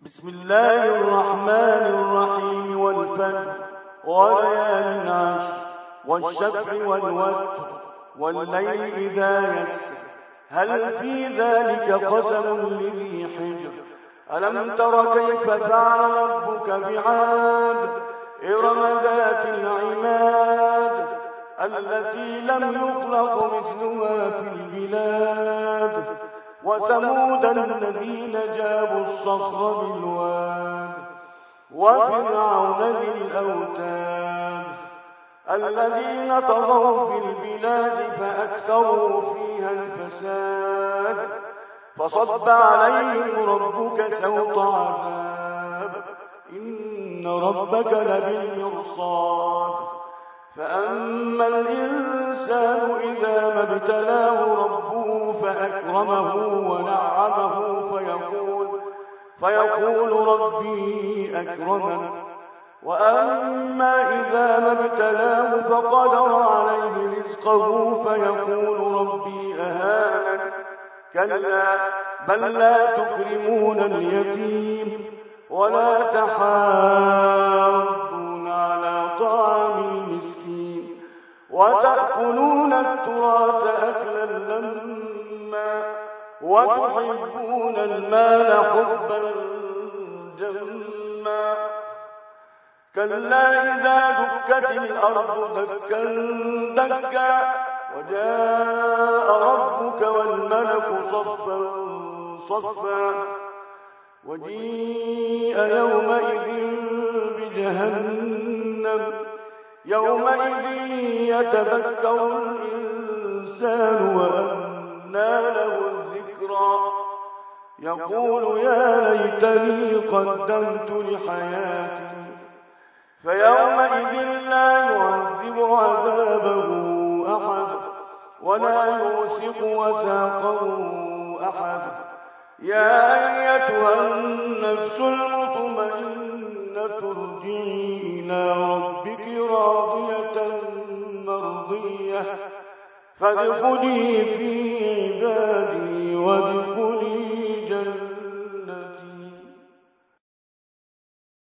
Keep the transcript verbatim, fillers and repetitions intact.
بسم الله الرحمن الرحيم والفجر وليال عشر والشفع والوتر والليل إذا يسر هل في ذلك قسم لذي حجر ألم تر كيف فعل ربك بعاد إرم ذات العماد التي لم يخلق مثلها في البلاد وثمود الذين جابوا الصخر بالواد وفرعون ذي الأوتاد الذين طغوا في البلاد فأكثروا فيها الفساد فصب عليهم ربك سوط عذاب إن ربك لبالمرصاد فأما الإنسان إذا ما ابتلاه ربه فأكرمه ونعمه فيقول, فيقول ربي أكرمن وأما إذا ما ابتلاه فقدر عليه رزقه فيقول ربي أهانن كلا بل لا تكرمون اليتيم ولا تحاضون على طعام المسكين وتأكلون التراث أكلا لما وتحبون المال حبا جما كلا إذا دكت الأرض دكا دكا وجاء ربك والملك صفا صفا وجيء يومئذ بجهنم يومئذ يتذكر الإنسان وأنى له الذكرى يقول يا ليتني قدمت لحياتي فيومئذ لا يعذب عذابه أحد ولا يوثق وثاقه أحد يا أيتها النفس المطمئنة ارجعي إلى ربك راضية مرضية فادخلي في عبادي وادخلي